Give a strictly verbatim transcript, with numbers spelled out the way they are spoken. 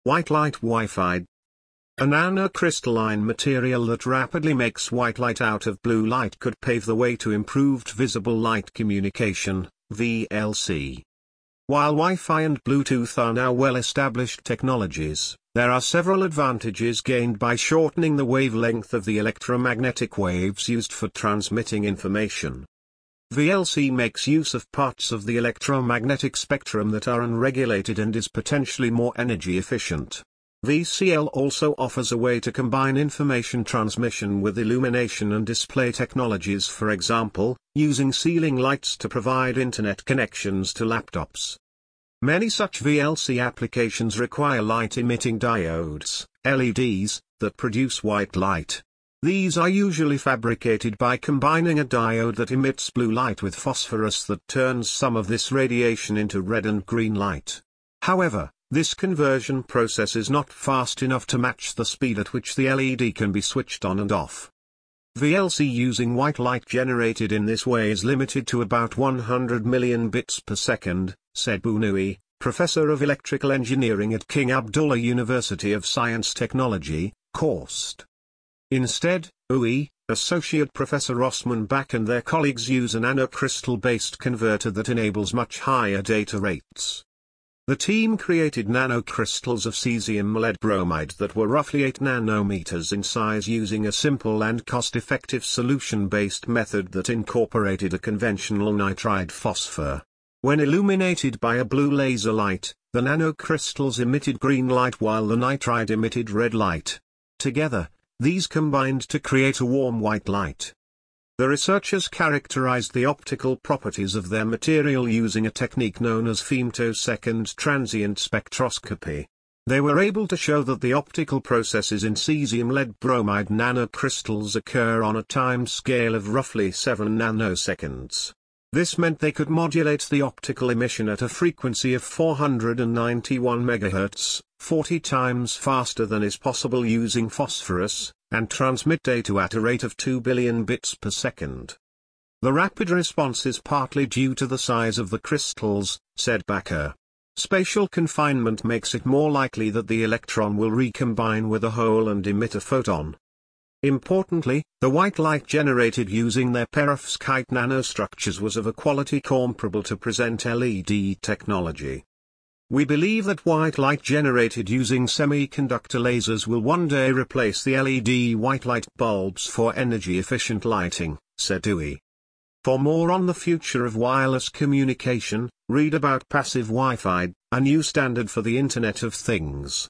White light Wi-Fi. A nanocrystalline material that rapidly makes white light out of blue light could pave the way to improved visible light communication, V L C. While Wi-Fi and Bluetooth are now well-established technologies, there are several advantages gained by shortening the wavelength of the electromagnetic waves used for transmitting information. V L C makes use of parts of the electromagnetic spectrum that are unregulated and is potentially more energy efficient. V C L also offers a way to combine information transmission with illumination and display technologies, for example, using ceiling lights to provide internet connections to laptops. Many such V L C applications require light-emitting diodes, L E Ds, that produce white light. These are usually fabricated by combining a diode that emits blue light with phosphorus that turns some of this radiation into red and green light. However, this conversion process is not fast enough to match the speed at which the L E D can be switched on and off. V L C using white light generated in this way is limited to about one hundred million bits per second, said Bunui, professor of electrical engineering at King Abdullah University of Science Technology, KOST. Instead, U I, Associate Professor Osman Bak and their colleagues use a nanocrystal-based converter that enables much higher data rates. The team created nanocrystals of cesium lead bromide that were roughly eight nanometers in size using a simple and cost-effective solution-based method that incorporated a conventional nitride phosphor. When illuminated by a blue laser light, the nanocrystals emitted green light while the nitride emitted red light. Together, these combined to create a warm white light. The researchers characterized the optical properties of their material using a technique known as femtosecond transient spectroscopy. They were able to show that the optical processes in cesium lead bromide nanocrystals occur on a time scale of roughly seven nanoseconds. This meant they could modulate the optical emission at a frequency of four hundred ninety-one megahertz, forty times faster than is possible using phosphorus, and transmit data at a rate of two billion bits per second. The rapid response is partly due to the size of the crystals, said Bakker. Spatial confinement makes it more likely that the electron will recombine with a hole and emit a photon. Importantly, the white light generated using their perovskite nanostructures was of a quality comparable to present L E D technology. We believe that white light generated using semiconductor lasers will one day replace the L E D white light bulbs for energy-efficient lighting, said U I. For more on the future of wireless communication, read about passive Wi-Fi, a new standard for the Internet of Things.